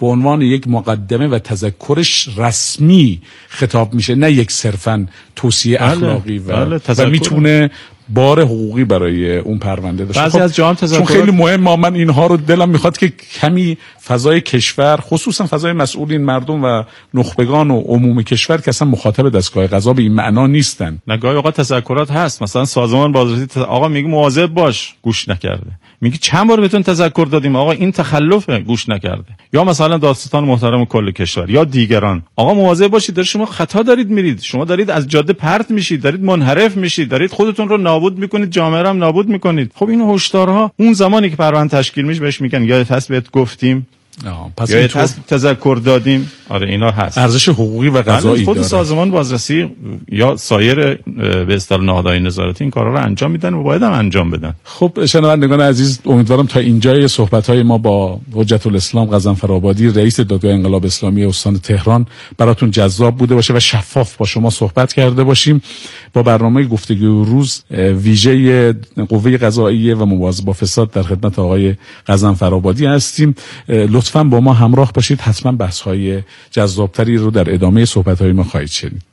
به عنوان یک مقدمه و تذکرش رسمی خطاب میشه، نه یک صرفاً توصیه اخلاقی و میتونه بار حقوقی برای اون پرونده داشته. بعضی از جام تذکرات چون خیلی مهمه، من اینها رو دلم میخواد که کمی فضای کشور، خصوصا فضای مسئولین، مردم و نخبگان و عموم کشور که اصلا مخاطب دستگاه قضا به این معنا نیستن. نگاهی اوقات تذکرات هست، مثلا سازمان بازرسی آقا میگه مواظب باش، گوش نکرده. میگه چند بار بهتون تذکر دادیم آقا این تخلفه، گوش نکرده. یا مثلا دادستان محترم کل کشور یا دیگران، آقا مواظب باشید، در شما خطا دارید میرید، شما دارید از جاده پرت میشید، دارید منحرف میشید، دارید خودتون رو نابود میکنید، جامعه رو هم نابود میکنید. خب این هشدارها اون زمانی که پرونده تشکیل میشه بهش میگن یادت هست بهت گفتیم، پس یادت هست تذکر دادیم. آره اینا هست، ارزش حقوقی و قضایی خود داره. سازمان بازرسی یا سایر به اصطلاح نهادهای نظارتی این کارا رو انجام میدن و باید هم انجام بدن. خب شنوندگان عزیز، امیدوارم تا اینجای صحبت‌های ما با حجت الاسلام غضنفرآبادی، رئیس دادگاه انقلاب اسلامی استان تهران، براتون جذاب بوده باشه و شفاف با شما صحبت کرده باشیم. با برنامه گفتگو روز ویژه قوه قضاییه و مبارزه با فساد در خدمت آقای غضنفرآبادی هستیم. لطفاً با ما همراه باشید، حتما بحث‌های جذابتری رو در ادامه صحبت‌های ما خواهید شنید.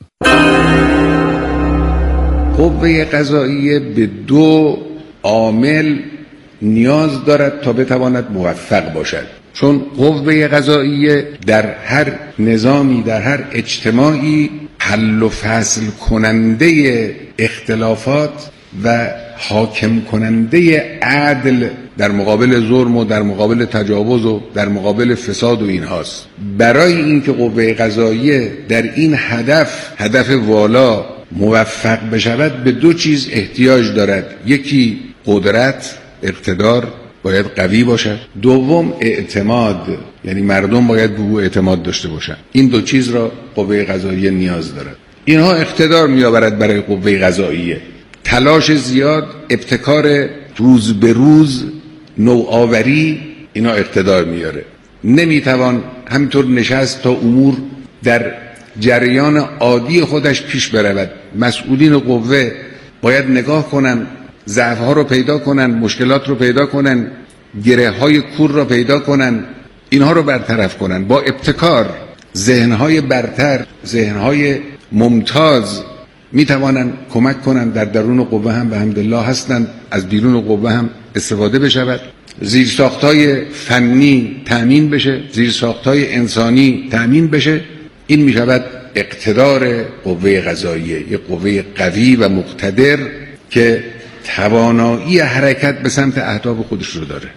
قوه قضاییه به دو عامل نیاز دارد تا بتواند موفق باشد. چون قوه قضاییه در هر نظامی، در هر اجتماعی حل و فصل کننده اختلافات و حاکم کننده عدل در مقابل ظلم و در مقابل تجاوز و در مقابل فساد و اینهاست. برای اینکه قوه قضاییه در این هدف والا موفق بشود به دو چیز احتیاج دارد. یکی قدرت، اقتدار باید قوی باشد. دوم اعتماد، یعنی مردم باید به او اعتماد داشته باشند. این دو چیز را قوه قضاییه نیاز دارد. اینها اقتدار میآورد برای قوه قضاییه. تلاش زیاد، ابتکار روز به روز، نوآوری، اینا اقتدار میاره. نمیتوان همینطور نشست تا امور در جریان عادی خودش پیش برود. مسئولین قوه باید نگاه کنن، ضعف‌ها رو پیدا کنن، مشکلات رو پیدا کنن، گره‌های کور رو پیدا کنن، اینها رو برطرف کنن. با ابتکار ذهن‌های برتر، ذهن‌های ممتاز میتوانن کمک کنن. در درون قوه هم به حمدالله هستند، از بیرون قوه هم استفاده بشود. زیرساخت‌های فنی تأمین بشه، زیرساخت‌های انسانی تأمین بشه. این میشود اقتدار قوه قضاییه، یک قوه قوی و مقتدر که توانایی حرکت به سمت اهداف خودش رو داره.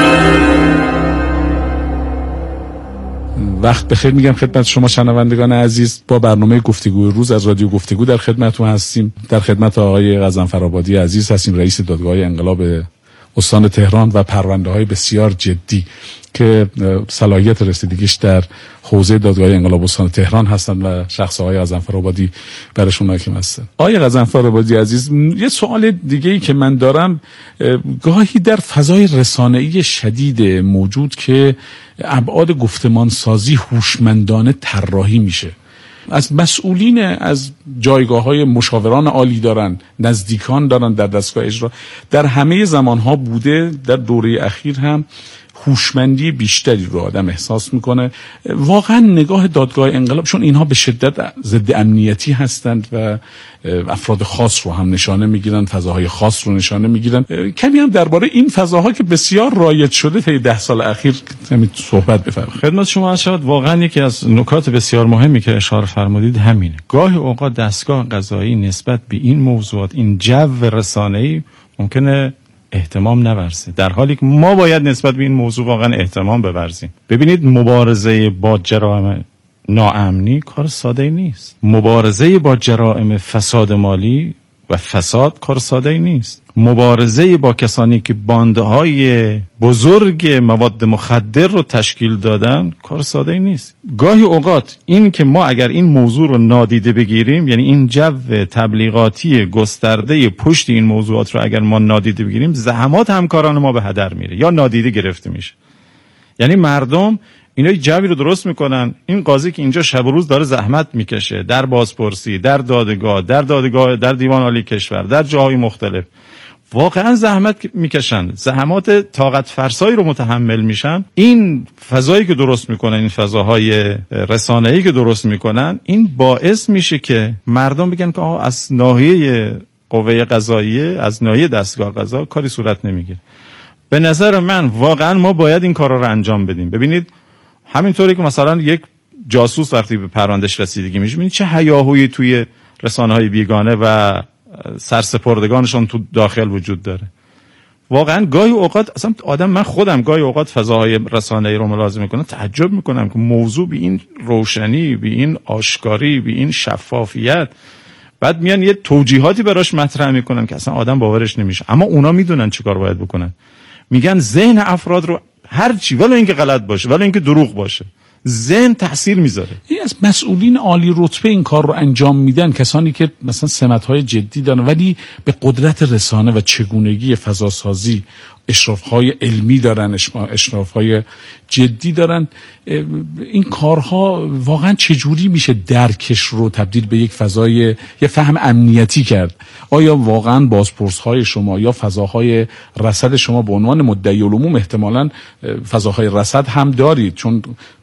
وقت بخیر میگم خدمت شما شنوندگان عزیز. با برنامه گفتگو روز از رادیو گفتگو در خدمتتون هستیم. در خدمت آقای غضنفرآبادی عزیز هستیم، رئیس دادگاه انقلاب استان تهران و پرونده‌های بسیار جدی که صلاحیت رسیدگیش در حوزه دادگاه انقلاب استان تهران هستند و شخص آقای غضنفرآبادی برشون حاکم هستند. آقای غضنفرآبادی عزیز، یه سوال دیگه‌ای که من دارم، گاهی در فضای رسانه‌ای شدید موجود که ابعاد گفتمان سازی هوشمندانه طراحی میشه، از مسئولین از جایگاه‌های مشاوران عالی دارن، نزدیکان دارن در دستگاه اجرا، در همه زمانها بوده، در دوره اخیر هم هوشمندی بیشتری رو آدم احساس میکنه. واقعا نگاه دادگاه انقلاب، چون اینها به شدت ضد امنیتی هستند و افراد خاص رو هم نشانه میگیرن، فضاهای خاص رو نشانه میگیرن، کمی هم درباره این فضاها که بسیار رایج شده طی 10 سال اخیر کمی صحبت بفرمایید. خدمت شما شاید واقعا یکی از نکات بسیار مهمی که اشاره فرمودید همینه. گاهی اوقات دستگاه قضایی نسبت به این موضوعات، این جو رسانه‌ای ممکنه احتمام نورزه، در حالی که ما باید نسبت به این موضوع واقعا احتمام بورزیم. ببینید، مبارزه با جرائم ناامنی کار ساده‌ای نیست. مبارزه با جرائم فساد مالی و فساد کار ساده‌ای نیست. مبارزه با کسانی که باندهای بزرگ مواد مخدر رو تشکیل دادن کار ساده‌ای نیست. گاهی اوقات این که ما اگر این موضوع رو نادیده بگیریم، یعنی این جو تبلیغاتی گسترده پشت این موضوعات رو اگر ما نادیده بگیریم، زحمات همکاران ما به هدر میره یا نادیده گرفته میشه. یعنی مردم اینا جوی رو درست میکنن، این قاضی که اینجا شب و روز داره زحمت میکشه در بازپرسی، در دادگاه، در دیوان عالی کشور، در جاهای مختلف، واقعا زحمت میکشن، زحمات طاقت فرسایی رو متحمل میشن. این فضایی که درست میکنن، این فضاهای رسانه‌ای که درست میکنن، این باعث میشه که مردم بگن که آقا از ناحیه قوه قضاییه، از ناحیه دستگاه قضا کاری صورت نمیگیره. به نظر من واقعا ما باید این کارا رو انجام بدیم. ببینید همینطوری که مثلا یک جاسوس وقتی به پروندهش رسیدگی میشه، ببینید چه هیاهویی توی رسانه‌های بیگانه و سرسپردگانشون تو داخل وجود داره. واقعا گاهی اوقات اصلا آدم، من خودم گاهی اوقات فضاهای رسانه‌ای رو ملاحظه میکنم، تعجب میکنم که موضوع به این روشنی، به این آشکاری، به این شفافیت، بعد میان یه توجیهاتی براش مطرح میکنن که اصلا آدم باورش نمیشه. اما اونا میدونن چیکار باید بکنن. میگن ذهن افراد رو هر چی، ولی اینکه غلط باشه، ولی اینکه دروغ باشه، ذهن تاثیر میذاره. این از مسئولین عالی رتبه این کار رو انجام میدن، کسانی که مثلا سمت‌های جدی دارن ولی به قدرت رسانه و چگونگی فضاسازی اشراف‌های علمی دارن، اشراف‌های جدی دارن. این کارها واقعا چجوری میشه درکش رو تبدیل به یک فضای، یه فهم امنیتی کرد؟ آیا واقعا بازپرس‌های شما یا فضاهای رصد شما به عنوان مدعی العموم احتمالاً فضاهای رصد هم دارید، چون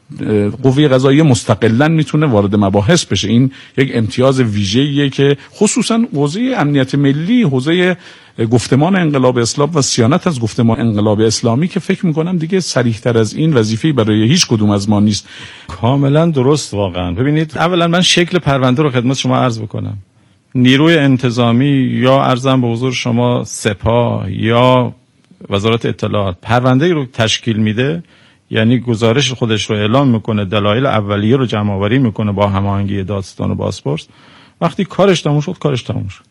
قوه قضاییه مستقلاً میتونه وارد مباحث بشه. این یک امتیاز ویژه‌ایه که خصوصاً حوزه امنیت ملی، حوزه گفتمان انقلاب اسلام و صیانت از گفتمان انقلاب اسلامی که فکر میکنم دیگه صریح‌تر از این وظیفه‌ای برای هیچ کدوم از ما نیست. کاملا درست. واقعا ببینید، اولا من شکل پرونده رو خدمت شما عرض بکنم. نیروی انتظامی یا عرضم به حضور شما سپاه یا وزارت اطلاعات پرونده رو تشکیل میده، یعنی گزارش خودش رو اعلام میکنه، دلایل اولیه رو جمع آوری میکنه با هماهنگی دادستان و بازپرس. وقتی کارش تموم شد، کارش تموم شد.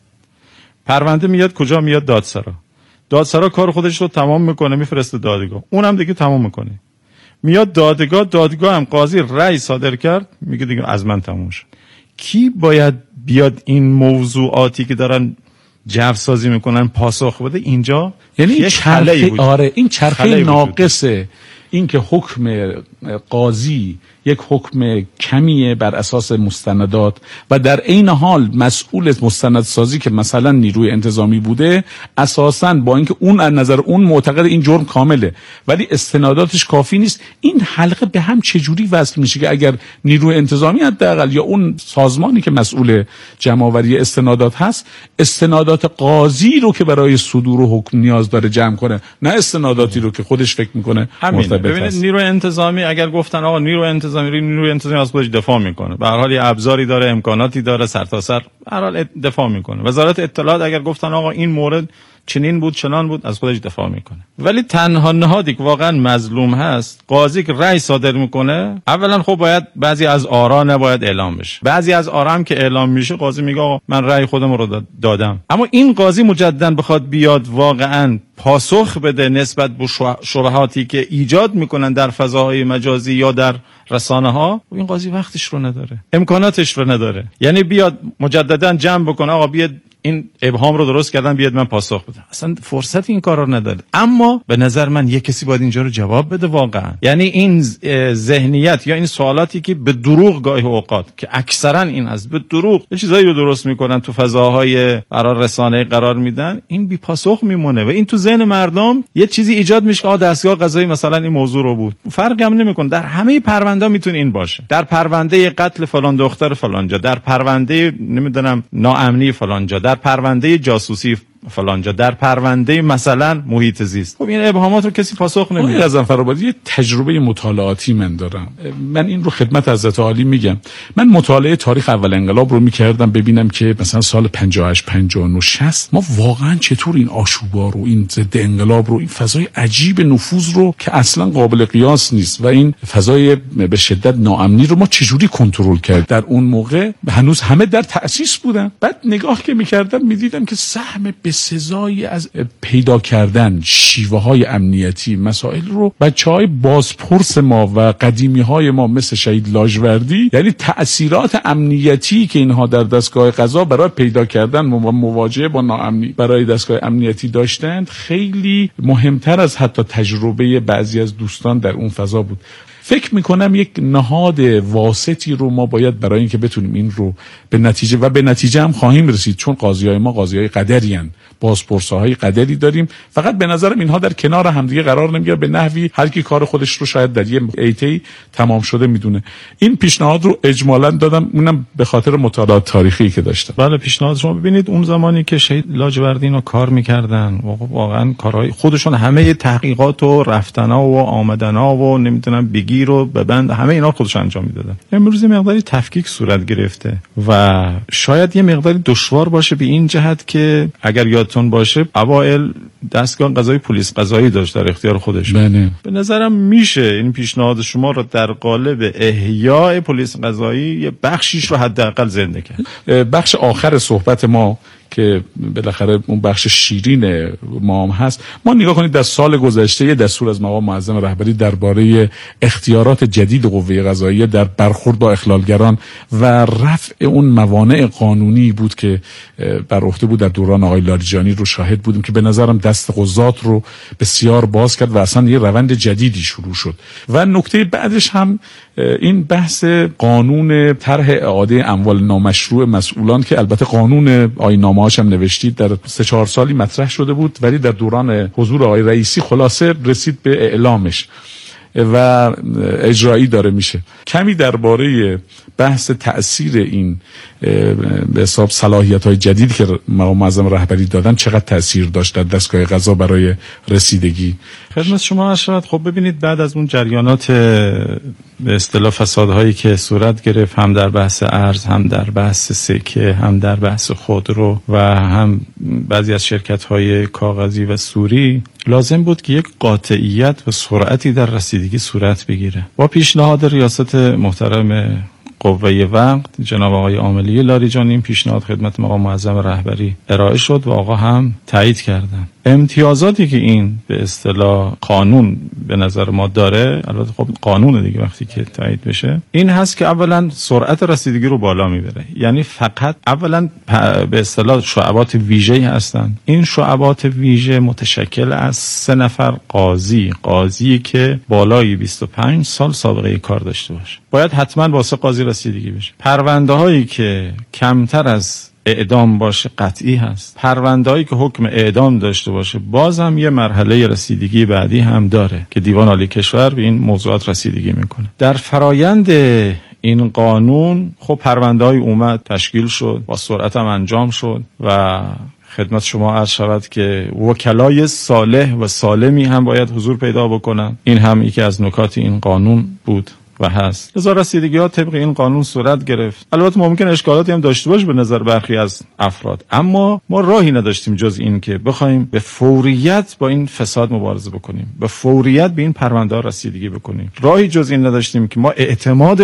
پرونده میاد کجا؟ میاد دادسرا. دادسرا کار خودش رو تمام میکنه، میفرسته دادگاه، اونم دیگه تمام میکنه. میاد دادگاه هم قاضی رأی صادر کرد، میگه دیگه از من تموم شد. کی باید بیاد این موضوعاتی که دارن جو سازی میکنن پاسخ بده؟ اینجا یعنی این چرخه، این چرخه ناقصه. این که حکم قاضی یک حکم کمیه بر اساس مستندات و در عین حال مسئول مستندسازی که مثلا نیروی انتظامی بوده اساساً با اینکه اون از نظر اون معتقد این جرم کامله ولی استناداتش کافی نیست. این حلقه به هم چجوری وصل میشه که اگر نیروی انتظامی حداقل یا اون سازمانی که مسئول جمع‌آوری استنادات هست، استنادات قاضی رو که برای صدور حکم نیاز داره جمع کنه، نه استناداتی رو که خودش فکر میکنه مرتبط. ببینید نیروی انتظامی اگر گفتن آقا نیروی انتظامی از خودش دفاع میکنه، به هر حال یه ابزاری داره، امکاناتی داره، سرتاسر به هر حال دفاع میکنه. وزارت اطلاعات اگر گفتن آقا این مورد چنین بود چنان بود، از خودش دفاع میکنه. ولی تنها نهادی که واقعا مظلوم هست قاضی که رأی صادر میکنه. اولا خب باید بعضی از آرا نباید اعلام بشه، بعضی از آرا هم که اعلام میشه قاضی میگه آقا من رأی خودم رو دادم. اما این قاضی مجددا بخواد بیاد واقعا پاسخ بده نسبت به شبهاتی که ایجاد میکنن در فضاهای مجازی یا در رسانه ها، این قاضی وقتش رو نداره، امکاناتش رو نداره. یعنی بیاد مجددا جمع بکنه آقا بیاد این ابهام رو درست کردن، بیاد من پاسخ بدم، اصلا فرصت این کار رو نداره. اما به نظر من یک کسی باید اینجا رو جواب بده واقعا. یعنی این ذهنیت یا این سوالاتی که به دروغ گاهی اوقات که اکثرا این از به دروغ یه چیزایی رو درست میکنن تو فضاهای قرار رسانه‌ای قرار میدن، این بی پاسخ میمونه و این تو ذهن مردم یه چیزی ایجاد میشه که دستگاه قضایی مثلا این موضوع رو بود. فرقی هم نمیکنه، در همه پرونده میتونه این باشه. در پرونده قتل فلان دختر فلان جا، در پرونده نمیدونم ناامنی فلان جا، در پرونده جاسوسی فلان جا، در پرونده مثلا محیط زیست. خب این ابهامات رو کسی پاسخ نمیده. غضنفر فرآبادی یه تجربه مطالعاتی من دارم، من این رو خدمت حضرت عالی میگم. من مطالعه تاریخ اول انقلاب رو میکردم ببینم که مثلا سال 58 59 60 ما واقعا چطور این آشوبا رو، این ضد انقلاب رو، این فضای عجیب نفوذ رو که اصلا قابل قیاس نیست و این فضای به شدت ناامنی رو ما چجوری کنترل کرد. در اون موقع هنوز همه در تأسیس بودن. بعد نگاه که میکردم میدیدم که سهم سزایی از پیدا کردن شیوه‌های امنیتی مسائل رو بچه‌های بازپرس ما و قدیمی‌های ما مثل شهید لاجوردی، یعنی تأثیرات امنیتی که اینها در دستگاه قضا برای پیدا کردن و مواجهه با ناامنی برای دستگاه امنیتی داشتند، خیلی مهمتر از حتی تجربه بعضی از دوستان در اون فضا بود. فکر میکنم یک نهاد واسطی رو ما باید برای اینکه بتونیم این رو به نتیجه هم خواهیم رسید، چون قاضیای ما قاضیای قدری ان، بازپرساهای قدری داریم. فقط به نظرم اینها در کنار همدیگه قرار نمیگیره، به نحوی هر کی کار خودش رو شاید در یه ایتی تمام شده میدونه. این پیشنهاد رو اجمالاً دادم، اونم به خاطر مطالعات تاریخی که داشتم. بله، پیشنهاد شما ببینید اون زمانی که شهید لاجوردی اینا کار میکردن واقعا کارهای خودشون، همه تحقیقات و رفتنا و آمدنا و نمیدونم بگیر و ببند، همه اینا خودشون انجام میدادن. امروز مقداری تفکیک صورت گرفته و شاید یه مقداری دشوار باشه به این جهت که اگر یادتون باشه اوایل دستگاه قضایی پلیس قضایی داشت در اختیار خودش. بله. به نظرم میشه این پیشنهاد شما رو در قالب احیاء پلیس قضایی یه بخشیش رو حداقل زنده کرد. بخش آخر صحبت ما که بالاخره اون بخش شیرین ما هم هست، ما نگاه کنید در سال گذشته یه دستور از مقام معظم رهبری درباره اختیارات جدید قوه قضاییه در برخورد با اخلالگران و رفع اون موانع قانونی بود که بر عهده بود در دوران آقای لاریجانی رو شاهد بودیم که به نظرم دست قضات رو بسیار باز کرد و اصلا یه روند جدیدی شروع شد. و نکته بعدش هم این بحث قانون طرح اعاده اموال نامشروع مسئولان که البته قانون آیین‌نامه‌اش هم نوشتید در 3-4 سالی مطرح شده بود، ولی در دوران حضور آقای رئیسی خلاصه رسید به اعلامش و اجرایی داره میشه. کمی درباره بحث تأثیر این به حساب صلاحیت‌های جدیدی که مقام معظم رهبری دادن چقدر تأثیر داشت در دستگاه قضا برای رسیدگی. خدمت شما اشرت، خب ببینید بعد از اون جریانات به اصطلاح فسادهایی که صورت گرفت، هم در بحث ارز، هم در بحث سکه، هم در بحث خودرو و هم بعضی از شرکت‌های کاغذی و سوری، لازم بود که یک قاطعیت و سرعتی در رسیدگی صورت بگیره. با پیشنهاد ریاست محترم قوه وقت جناب آقای عاملی لاریجانی این پیشنهاد خدمت مقام معظم رهبری ارائه شد و آقا هم تایید کردن. امتیازاتی که این به اصطلاح قانون به نظر ما داره، البته خب قانون دیگه وقتی که تایید بشه، این هست که اولا سرعت رسیدگی رو بالا میبره. یعنی فقط اولا به اصطلاح شعبات ویژه‌ای هستن. این شعبات ویژه متشکل از 3 نفر قاضی که بالای 25 سال سابقه کار داشته باشه. باید حتما واسه قاضی رسیدگی بشه. پرونده هایی که کمتر از اعدام باشه قطعی هست. پرونده‌ای که حکم اعدام داشته باشه بازم یه مرحله رسیدگی بعدی هم داره که دیوان عالی کشور به این موضوعات رسیدگی میکنه. در فرایند این قانون خب پرونده‌های اومد، تشکیل شد، با سرعت هم انجام شد و خدمت شما عرض شود که وکلای صالح و سالمی هم باید حضور پیدا بکنن. این هم یکی از نکات این قانون بود و هست. لذا رسیدگی‌ها طبق این قانون صورت گرفت. البته ممکن اشکالاتی هم داشته باشه به نظر برخی از افراد، اما ما راهی نداشتیم جز این که بخوایم به فوریت با این فساد مبارزه بکنیم، به فوریت به این پرونده‌ها رسیدگی بکنیم. راهی جز این نداشتیم که ما اعتماد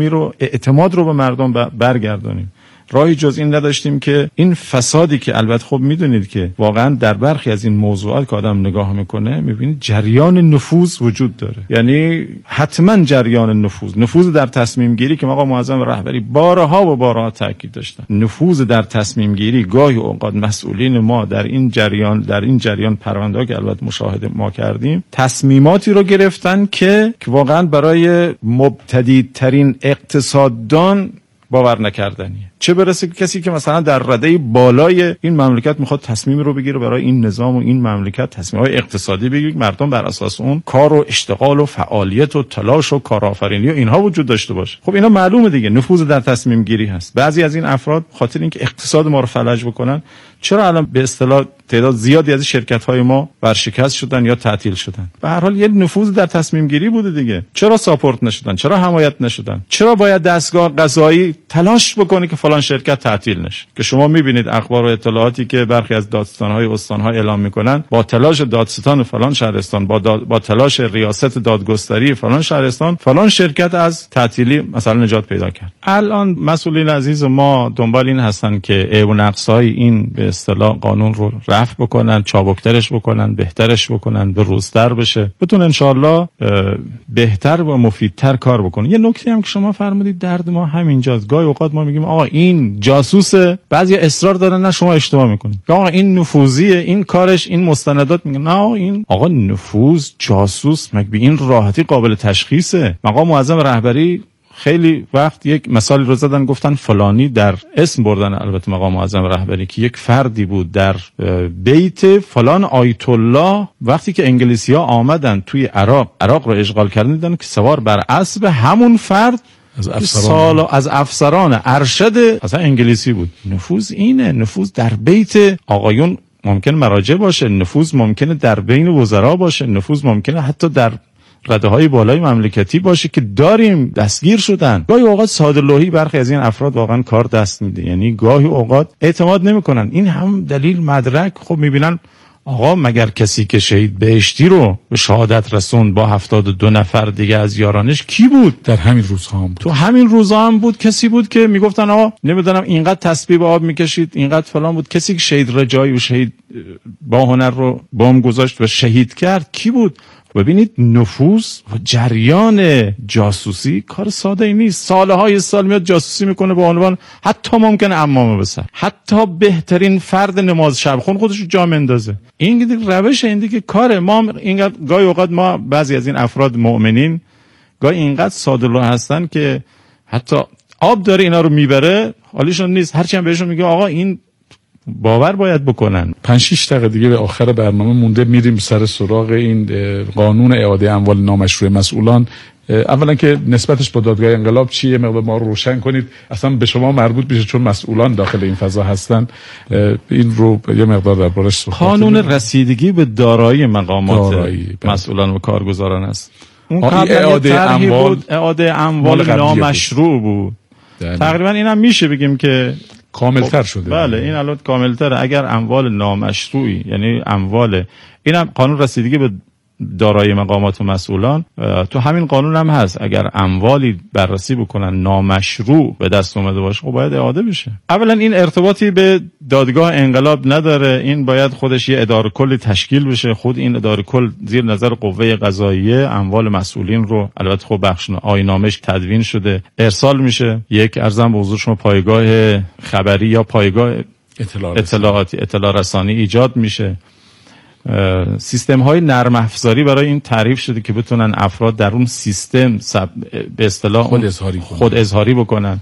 رو به مردم برگردانیم. راهی جز این نداشتیم که این فسادی که البته خب میدونید که واقعا در برخی از این موضوعات که آدم نگاه میکنه میبینید جریان نفوذ وجود داره. یعنی حتما جریان نفوذ در تصمیم گیری که آقا معظم رهبری بارها تاکید داشتن. نفوذ در تصمیم گیری، گاهی اوقات مسئولین ما در این جریان پرونده‌ها که البته مشاهده ما کردیم، تصمیماتی رو گرفتن که واقعا برای مبتدی ترین اقتصاددان باور نکردنیه. چه برسه که کسی که مثلا در رده بالای این مملکت میخواد تصمیمی رو بگیره برای این نظام و این مملکت، تصمیم‌های اقتصادی بگیره، مردم بر اساس اون کار و اشتغال و فعالیت و تلاش و کارآفرینی و اینها وجود داشته باشه. خب اینا معلومه دیگه، نفوذ در تصمیم گیری هست. بعضی از این افراد خاطر اینکه اقتصاد ما رو فلج بکنن، چرا الان به اصطلاح تعداد زیادی از شرکت‌های ما ورشکست شدن یا تعطیل شدن؟ به هر حال یه نفوذ در تصمیم گیری بوده دیگه. چرا ساپورت نشدن؟ چرا حمایت نشدن؟ چرا باید دستگاه قضایی تلاش بکنه که فلان شرکت تعطیل نشه؟ که شما می‌بینید اخبار و اطلاعاتی که برخی از دادستان‌های استان‌ها اعلام می‌کنن، با تلاش دادستان فلان شهرستان، با تلاش ریاست دادگستری فلان شهرستان، فلان شرکت از تعطیلی مثلا نجات پیدا کرد. الان مسئولین عزیز ما دنبال این هستن که عیب و نقص‌های این به اصطلاح قانون رو رفع بکنن، چابکترش بکنن، بهترش بکنن، به روزتر بشه، بتون انشالله بهتر و مفیدتر کار بکنن. یه نکته هم که شما فرمودید درد ما همینجاست. گاهی اوقات ما میگیم آقا این جاسوسه، بعضی اصرار دارن نه شما اشتباه میکنید، آقا این نفوذیه، این کارش، این مستندات میگن نه این آقا نفوذ جاسوس مگه به این راحتی قابل تشخیصه. مقام معظم رهبری خیلی وقت یک مثالی رو زدن، گفتن فلانی در اسم بردن، البته مقام معظم رهبری، که یک فردی بود در بیت فلان آیت الله، وقتی که انگلیسی‌ها آمدن توی عراق رو اشغال کردن دیدن که سوار بر اسب همون فرد از افسران ارشد اصلا انگلیسی بود. نفوذ اینه، نفوذ در بیت آقایون ممکن مراجع باشه، نفوذ ممکنه در بین وزرا باشه، نفوذ ممکنه حتی در رده‌های بالای مملکتی باشه که داریم دستگیر شدن. گاهی اوقات صادرلوحی برخی از این افراد واقعا کار دست میده، یعنی گاهی اوقات اعتماد نمیکنن. این هم دلیل مدرک. خب میبینن آقا مگر کسی که شهید بهشتی رو به شهادت رسوند با 72 نفر دیگه از یارانش کی بود؟ در همین روزها هم بود. تو همین روزها هم بود کسی بود که میگفتن آقا نمیدونم اینقدر تسبیح به آب میکشید، اینقدر فلان بود. کسی که شهید رجایی و شهید با هنر رو بمب گذاشت و شهید کرد کی بود؟ ببینید نفوذ و جریان جاسوسی کار ساده ای نیست. سالهای سال میاد جاسوسی میکنه به عنوان حتی ممکنه عمامه بسر، حتی بهترین فرد نماز شب خون خودش رو جا مندازه. این دیگه روش، این دیگه کاره. ما اینقدر گاهی اوقات ما بعضی از این افراد مؤمنین گاهی اینقدر ساده‌لوح هستن که حتی آب داره اینا رو میبره حالیشون نیست، هرچی هم بهشون میگه آقا این باور باید بکنن. 5-6 دقیقه دیگه به آخر برنامه مونده، میریم سر سراغ این قانون اعاده اموال نامشروع مسئولان. اولا که نسبتش با دادگاه انقلاب چیه، مقدار ما رو روشن کنید. اصلا به شما مربوط میشه چون مسئولان داخل این فضا هستن. این رو یه مقدار دربارش صحبت کنید. قانون رسیدگی به دارایی مقامات مسئولان و کارگزاران است. اون اعاده اموال نامشروع بود. تقریبا اینم میشه بگیم که کاملتر شده. بله این الان کاملتره. اگر اموال نامشروعی، یعنی اموال، اینم قانون رسیدگی به دارایی مقامات و مسئولان تو همین قانون هم هست. اگر اموالی بررسی بکنن نامشروع به دست اومده باشه خب باید اعاده بشه. اولا این ارتباطی به دادگاه انقلاب نداره، این باید خودش یه اداره کلی تشکیل بشه. خود این اداره کل زیر نظر قوه قضاییه اموال مسئولین رو، البته خب بخش آیین‌نامه‌اش تدوین شده، ارسال میشه. یک ارزم به حضور شما پایگاه خبری یا پایگاه اطلاع رسانی ایجاد میشه. سیستم های نرم افزاری برای این تعریف شده که بتونن افراد در اون سیستم به اصطلاح خود اظهاری بکنن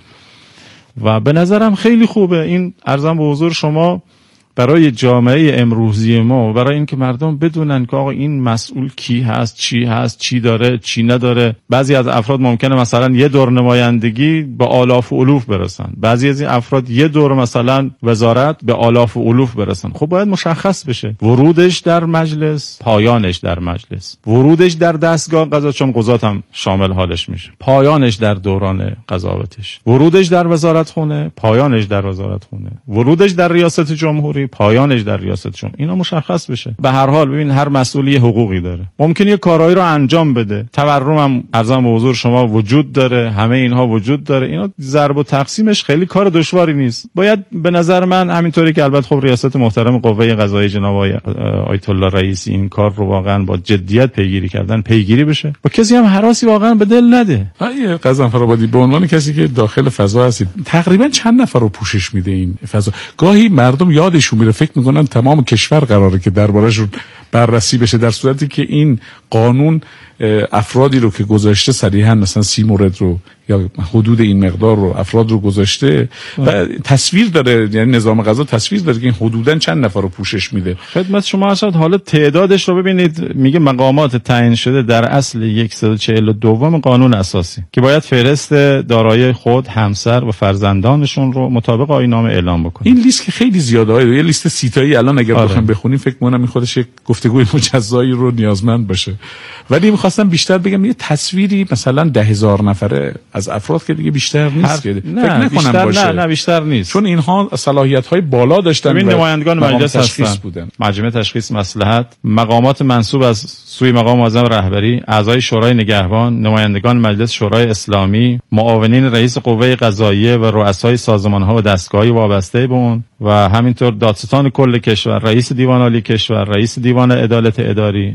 و به نظرم خیلی خوبه. این ارزم به حضور شما برای جامعه امروزی ما و برای اینکه مردم بدونن که آقا این مسئول کی هست، چی داره، چی نداره. بعضی از افراد ممکنه مثلا یه دور نمایندگی به آلاف و الوف برسن، بعضی از این افراد یه دور مثلا وزارت به آلاف و الوف برسن. خب باید مشخص بشه ورودش در مجلس، پایانش در مجلس، ورودش در دستگاه قضا، چون قضات هم شامل حالش میشه، پایانش در دوران قضاوتش، ورودش در وزارت خونه، پایانش در وزارت خونه، ورودش در ریاست جمهوری، پایانش در ریاست جمهوری. اینا مشخص بشه. به هر حال ببین هر مسئولی حقوقی داره، ممکنه یه کارایی رو انجام بده، تورم هم ارزم به حضور شما وجود داره، همه اینها وجود داره. اینا ضرب و تقسیمش خیلی کار دشواری نیست. باید به نظر من همینطوری که البته خب ریاست محترم قوه قضاییه جناب آیت الله رئیسی این کار رو واقعا با جدیت پیگیری بشه و کسی هم هراسی واقعا به دل نده. غضنفرآبادی به عنوان کسی که داخل فضا هستید، تقریبا چند نفر رو پوشش میده این فضا؟ گاهی مردم یادشون میره، فکر میکنن تمام کشور قراره که درباره‌شون بررسی بشه، در صورتی که این قانون افرادی رو که گذاشته صریحا مثلا 30 مورد رو یا حدود این مقدار رو افراد رو گذاشته و تصویر داره، یعنی نظام قضا تصویر داره که این حدوداً چند نفر رو پوشش میده. خدمت شما هست. حالا تعدادش رو ببینید، میگه مقامات تعیین شده در اصل 142 قانون اساسی که باید فهرست دارایی خود، همسر و فرزندانشون رو مطابق آیین‌نامه اعلام بکنه. این لیست که خیلی زیاده، یه لیست 30 تایی الان اگر بخوایم بخونیم فکر می‌کنم این خودش یک گفتگوی مجزایی رو نیازمند باشه. ولی می‌خواستم بیشتر بگم یه تصویری مثلا 10,000 نفره از افراد که دیگه بیشتر نیست که فکر نکنم باشه. نه بیشتر نیست، چون اینها صلاحیت‌های بالا داشتن. این نمایندگان مجلس هستن، مجمع تشخیص مصلحت، مقامات منصوب از سوی مقام معظم رهبری، اعضای شورای نگهبان، نمایندگان مجلس شورای اسلامی، معاونین رئیس قوه قضاییه و رؤسای سازمان‌ها و دستگاه‌های وابسته به اون و همینطور دادستان کل کشور، رئیس دیوان عالی کشور، رئیس دیوان عدالت اداری،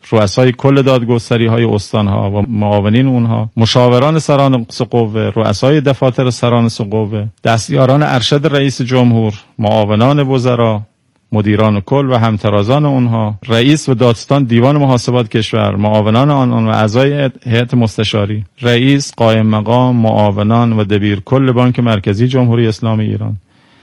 رؤسای کل دادگستری‌های استان‌ها و معاونین اونها، مشاوران سرانس قوه، رؤسای دفاتر سرانس قوه، دستیاران ارشد رئیس جمهور، معاونان وزرا، مدیران کل و همترازان اونها، رئیس و دادستان دیوان محاسبات کشور، معاونان آنان و اعضای هیئت مستشاری، رئیس، قائم مقام، معاونان و دبیر کل بانک مرکزی جمهوری اسلامی ایران،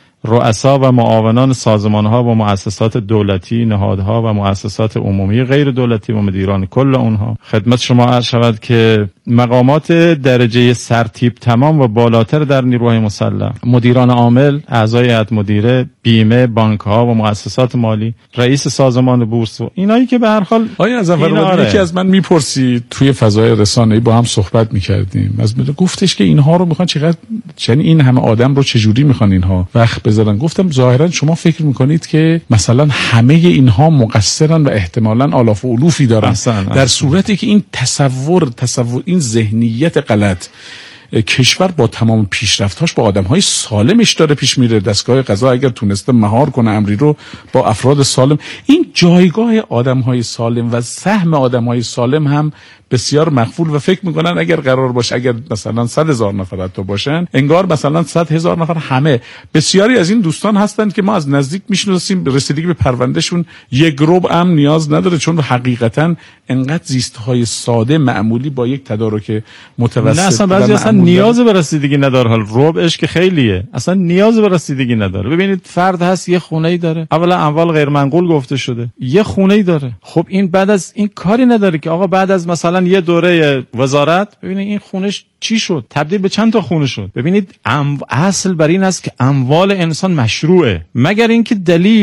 رؤسا و معاونان سازمان‌ها و مؤسسات دولتی، نهادها و مؤسسات عمومی غیر دولتی و مدیران کل اونها. خدمت شما عرض شود که مقامات درجه سرتیپ تمام و بالاتر در نیروهای مسلح، مدیران عامل، اعضای هیئت مدیره، بیمه، بانک‌ها و مؤسسات مالی، رئیس سازمان بورس و اینایی که به هر حال یکی از من میپرسی توی فضای رسانه‌ای با هم صحبت می‌کردیم، از من گفتش که اینها رو می‌خوان چقدر، یعنی این همه آدم رو چجوری می‌خوان اینها وقت بذارن. گفتم ظاهرا شما فکر می‌کنید که مثلا همه اینها مقصرن و احتمالاً آلاف و الوفی دارن، در صورتی که این تصور این ذهنیت غلط، کشور با تمام پیشرفت‌هاش با آدم‌های سالمش داره پیش میره. دستگاه قضا اگر تونسته مهار کنه امری رو با افراد سالم، این جایگاه آدم‌های سالم و سهم آدم‌های سالم هم بسیار مقبول و فکر میکنن اگر قرار باشه اگر مثلا 100,000 نفر حتی باشن، انگار مثلا 100,000 نفر همه. بسیاری از این دوستان هستن که ما از نزدیک میشناسیم، رسیدگی به پروندهشون یک ربع هم نیاز نداره، چون حقیقتا انقدر زیستهای ساده معمولی با یک تدارک متوسط نه اصلا بعضی اصلا نیاز به رسیدگی نداره. حال ربعش که خیلیه، اصلا نیاز به رسیدگی نداره. ببینید فرد هست یه خونه‌ای داره، اولا اموال غیر منقول گفته شده، یه خونه‌ای داره. خب این بعد از این کاری نداره که آقا بعد از مثلا یه دوره وزارت ببینید این خونش چی شد، تبدیل به چند تا خونه شد. ببینید اصل بر این است که اموال انسان مشروعه، مگر اینکه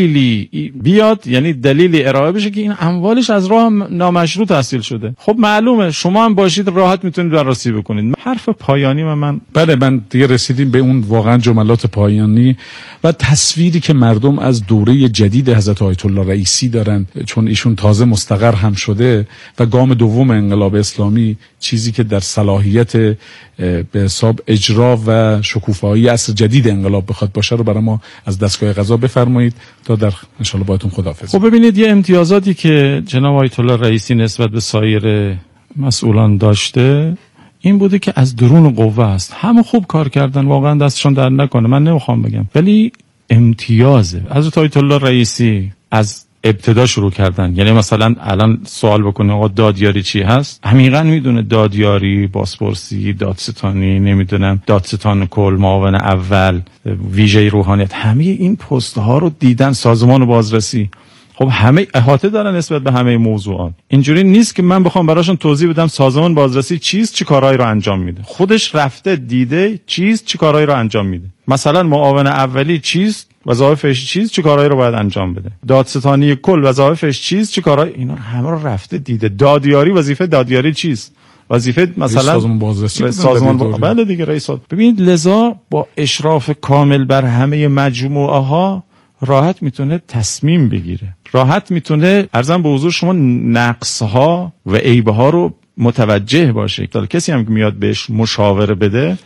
دلیلی بیاد، یعنی دلیلی ارائه بشه که این اموالش از راه نامشروع تحصیل شده. خب معلومه شما هم باشید راحت میتونید بررسی بکنید. حرف پایانی من دیگه رسیدیم به اون واقعا جملات پایانی و تصویری که مردم از دوره جدید حضرت آیت الله رئیسی دارن، چون ایشون تازه مستقر هم شده و گام دوم انقلاب اسلامی، چیزی که در صلاحیت به حساب اجرا و شکوفایی عصر جدید انقلاب بخواد باشه رو برای ما از دستگاه قضا بفرمایید تا در ان شاء الله باهاتون خداحافظ. خب ببینید یه امتیازاتی که جناب آیت الله رئیسی نسبت به سایر مسئولان داشته این بوده که از درون قوه است. همه خوب کار کردن، واقعا دستشون در نکنه، من نمیخوام بگم، ولی امتیازه. حضرت آیت الله رئیسی از ابتدا شروع کردن. یعنی مثلا الان سوال بکنه آقا دادیاری چی هست، عمیقا میدونه دادیاری، بازپرسی، دادستانی، نمیدونم دادستان کل، معاون اول، ویژه روحانیت، همه این پست ها رو دیدن، سازمان بازرسی. خب همه احاطه دارن نسبت به همه موضوعات. اینجوری نیست که من بخوام براشون توضیح بدم سازمان بازرسی چیست، چه کارهایی رو انجام میده. خودش رفته دیده چیست، چه کارهایی رو انجام میده. مثلا معاون اولی چیست، وظایفش چیست، چه کارهایی رو باید انجام بده. دادستانی کل وظایفش چیست، چه کارهایی، اینا همه رو رفته دیده. دادیاری، وظیفه دادیاری چیست، وظیفه مثلا سازمان بازرسی، بله دیگه رئیس. ببینید لذا با اشراف کامل بر همه مجموعه ها راحت میتونه تصمیم بگیره، راحت میتونه عرضم به حضور شما نقص ها و عیب ها رو متوجه باشه. کسی هم که میاد بهش مشاوره بده،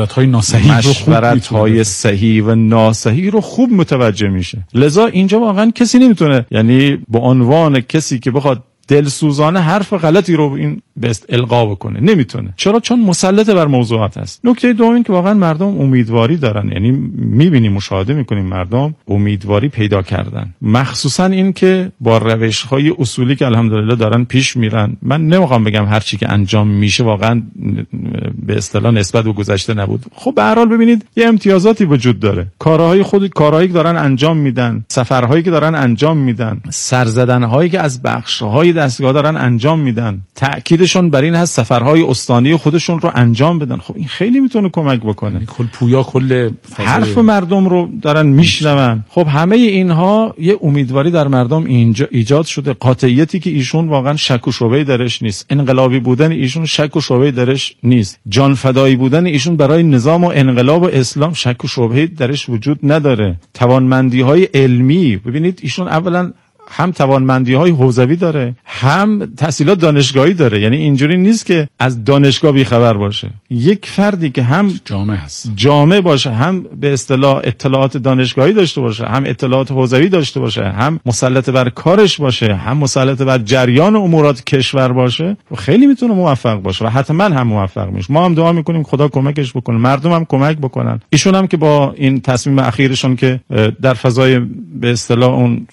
مشورت‌های صحیح و ناصحیح رو خوب متوجه میشه. لذا اینجا واقعا کسی نمیتونه، یعنی به عنوان کسی که بخواد دلسوزانه حرف غلطی رو این بست القا بکنه نمیتونه. چرا؟ چون مسلط بر موضوعات است. نکته دوم این که واقعا مردم امیدواری دارن، یعنی میبینیم، مشاهده میکنیم مردم امیدواری پیدا کردن، مخصوصا این که با روش‌های اصولی که الحمدلله دارن پیش میرن. من نمیخوام بگم هر چی که انجام میشه واقعا به اصطلاح نسبت به گذشته نبود. خب به هر حال ببینید یه امتیازاتی وجود داره. کارهایی که دارن انجام میدن، سفرهایی که دارن انجام میدن، سرزدنهایی که از بخش‌های دستگاه دارن انجام میدن، تأکیدشون بر این هست سفرهای استانی خودشون رو انجام بدن. خب این خیلی میتونه کمک بکنه. کل پویا کل حرف مردم رو دارن میشنون. خب همه اینها یه امیدواری در مردم اینجا ایجاد شده. قاطعیتی که ایشون واقعا شک و شبهه‌ای درش نیست، انقلابی بودن ایشون شک و شبهه‌ای درش نیست، جان فدایی بودن ایشون برای نظام و انقلاب و اسلام شک و شبهه‌ای درش وجود نداره. توانمندی‌های علمی، ببینید ایشون اولا هم توانمندی‌های حوزوی داره، هم تحصیلات دانشگاهی داره. یعنی اینجوری نیست که از دانشگاه بی‌خبر باشه. یک فردی که هم جامع باشه، هم به اصطلاح اطلاعات دانشگاهی داشته باشه، هم اطلاعات حوزوی داشته باشه، هم مسلط بر کارش باشه، هم مسلط بر جریان امورات کشور باشه، خیلی میتونه موفق باشه و حتما هم موفق میشه. ما هم دعا میکنیم خدا کمکش بکنه، مردم هم کمک بکنن. ایشون هم که با این تصمیم اخیرشون که در فضای به اصطلاح اون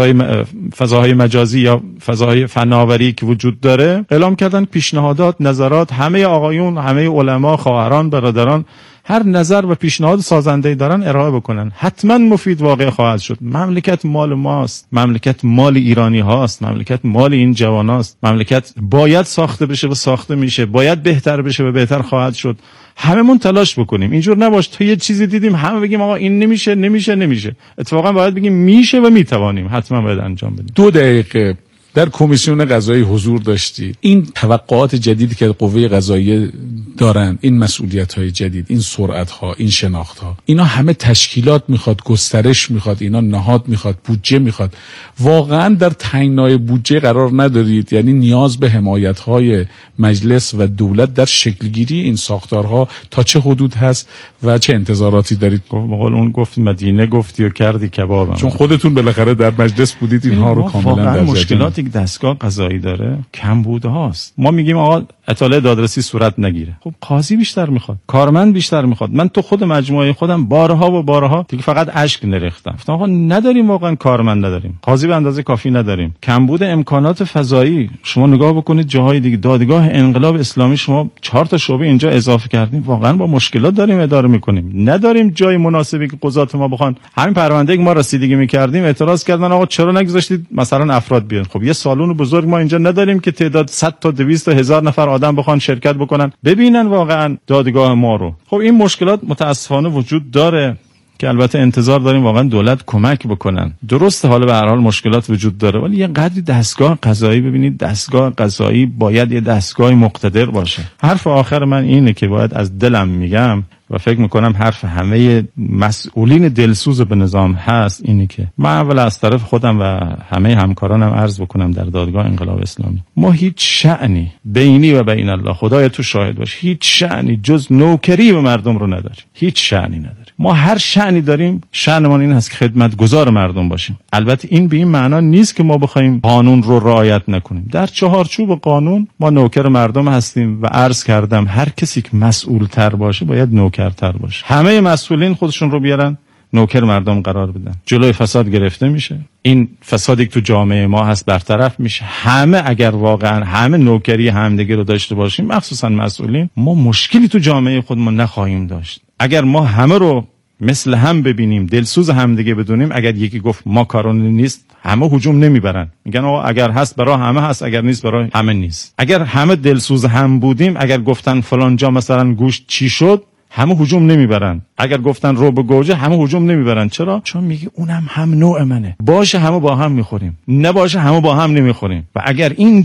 فضاهای مجازی یا فضاهای فناوری که وجود داره اعلام کردن پیشنهادات، نظرات، همه آقایون، همه علما، خواهران، برادران هر نظر و پیشنهاد سازنده‌ای دارن ارائه بکنن. حتما مفید واقع خواهد شد. مملکت مال ماست، مملکت مال ایرانی هاست، مملکت مال این جواناست. مملکت باید ساخته بشه و ساخته میشه، باید بهتر بشه و بهتر خواهد شد. هممون تلاش بکنیم. اینجور نباش تا یه چیزی دیدیم همه بگیم آقا این نمیشه. اتفاقا باید بگیم میشه و میتوانیم. حتما باید انجام بدیم. 2 دقیقه در کمیسیون قضایی حضور داشتید. این توقعات جدیدی که قوه قضاییه دارن، این مسئولیت‌های جدید، این سرعت‌ها، این شناخت‌ها، اینا همه تشکیلات میخواد، گسترش میخواد، اینا نهاد میخواد، بودجه میخواد. واقعا در تنگنای بودجه قرار ندارید؟ یعنی نیاز به حمایت‌های مجلس و دولت در شکلگیری این ساختارها تا چه حدود هست و چه انتظاراتی دارید؟ به قول اون گفت مدینه گفتی و کردی کبابم. چون خودتون بالاخره در مجلس بودید، اینها رو کاملا در مشکلاتی که دستگاه قضایی داره کمبود هاست. ما میگیم آقا اطلاع دادرسی صورت نگیره. خب قاضی بیشتر میخواد، کارمند بیشتر میخواد. من تو خود مجموعه خودم بارها دیگه فقط اشک نریختم. گفتم آقا نداریم، واقعا کارمند نداریم، قاضی به اندازه کافی نداریم، کمبود امکانات فضایی. شما نگاه بکنید جاهای دیگه، دادگاه انقلاب اسلامی شما 4 تا شعبه اینجا اضافه کردیم، واقعا با مشکلات داریم اداره میکنیم. نداریم جای مناسبی که قضات ما بخوان. همین پرونده که ما رسیدگی میکردیم اعتراض کردن آقا چرا نگذاشتید مثلا افراد بیان. خب یه سالن بزرگ ما اینجا نداریم که تعداد 100 تا 200 تا 1000 نفر آدم بخوان شرکت بکنن ببینن واقعا دادگاه ما رو. خب این مشکلات متاسفانه وجود داره که البته انتظار داریم واقعا دولت کمک بکنن. درسته حالا به هر حال مشکلات وجود داره، ولی یه قدری دستگاه قضایی، ببینید دستگاه قضایی باید یه دستگاه مقتدر باشه. حرف آخر من اینه که باید از دلم میگم و فکر میکنم حرف همه مسئولین دلسوز به نظام هست، اینی که من اول از طرف خودم و همه همکارانم عرض بکنم در دادگاه انقلاب اسلامی ما هیچ شأنی بینی و بین الله، خدای تو شاهد باش، هیچ شأنی جز نوکری به مردم رو نداریم. هیچ شأنی نداریم. ما هر شأنی داریم، شأنمون این هست که خدمتگزار مردم باشیم. البته این به این معنا نیست که ما بخوایم قانون رو رعایت نکنیم. در چهارچوب قانون ما نوکر مردم هستیم و عرض کردم هر کسی که مسئول تر باشه باید نوکرتر باشه. همه مسئولین خودشون رو بیارن نوکر مردم قرار بدن. جلوی فساد گرفته میشه. این فسادی که تو جامعه ما هست برطرف میشه. همه اگر واقعا همه نوکری همدیگه رو داشته باشیم، مخصوصا مسئولین، ما مشکلی تو جامعه خودمون نخواهیم داشت. اگر ما همه رو مثل هم ببینیم، دلسوز همدیگه بدونیم، اگر یکی گفت ما کارون نیست، همه هجوم نمیبرن، میگن آقا اگر هست برای همه هست، اگر نیست برای همه نیست. اگر همه دلسوز هم بودیم، اگر گفتن فلان جا مثلا گوشت چی شد، همه هجوم نمیبرن. اگر گفتن رو به گوجه، همه هجوم نمیبرن. چرا؟ چون میگه اونم هم نوع منه، باشه همه با هم میخوریم، نباشه همه با هم نمیخوریم. و اگر این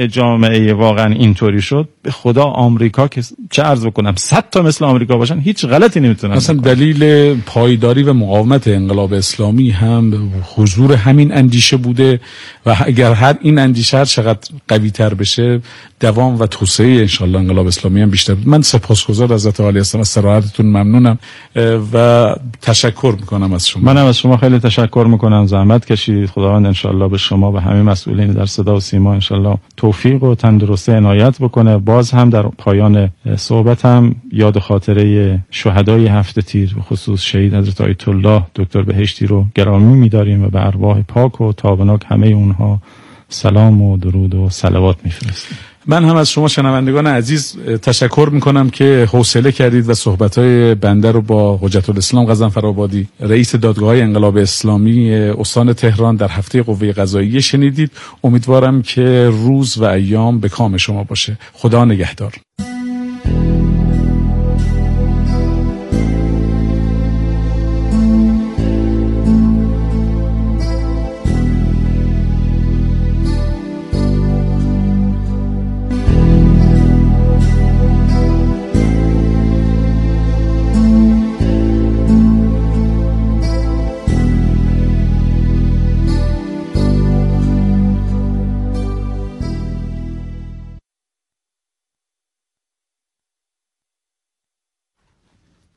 جامعه واقعا اینطوری شد، به خدا آمریکا که چه عرض بکنم 100 تا مثل آمریکا باشن هیچ غلطی نمیتونن. مثلا دلیل پایداری و مقاومت انقلاب اسلامی هم حضور همین اندیشه بوده و اگر هر این اندیشه هر چقدر قوی تر بشه، دوام و توسعه ان شاء الله انقلاب اسلامی هم بیشتر. من سپاسگزار حضرت عالی هستم، از صراحتتون ممنونم و تشکر میکنم از شما. منم از شما خیلی تشکر میکنم، زحمت کشید. خداوند ان شاء الله به شما و همه مسئولین در صدا و سیما ان شاء الله توفیق و تندرستی عنایت بکنه. باز هم در پایان صحبتم یاد خاطره شهدای 7 تیر، به خصوص شهید حضرت آیت الله دکتر بهشتی رو گرامی می‌داریم و به ارواح پاک و تابناک همه اونها سلام و درود و صلوات می‌فرستیم. من هم از شما شنوندگان عزیز تشکر میکنم که حوصله کردید و صحبت‌های بنده رو با حجت الاسلام غضنفرآبادی، رئیس دادگاه انقلاب اسلامی استان تهران در هفته قوه قضاییه شنیدید. امیدوارم که روز و ایام به کام شما باشه. خدا نگهدار.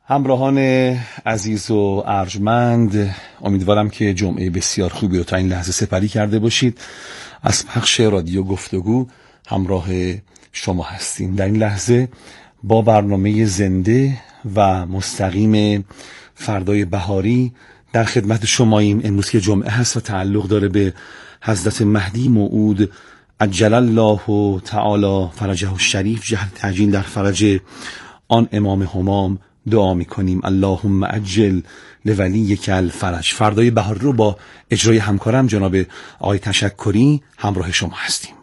همراهان عزیز و ارجمند، امیدوارم که جمعه بسیار خوبی رو تا این لحظه سپری کرده باشید. از پخش رادیو گفتگو همراه شما هستیم. در این لحظه با برنامه زنده و مستقیم فردای بهاری در خدمت شماییم. امروز که جمعه هست و تعلق داره به حضرت مهدی موعود عجل الله تعالی فرجه الشریف، جهت تعجیل در فرج آن امام همام دعا میکنیم. اللهم عجل لولیک الفرج. فردای بهاری رو با اجرای همکارم جناب آقای تشکری همراه شما هستیم.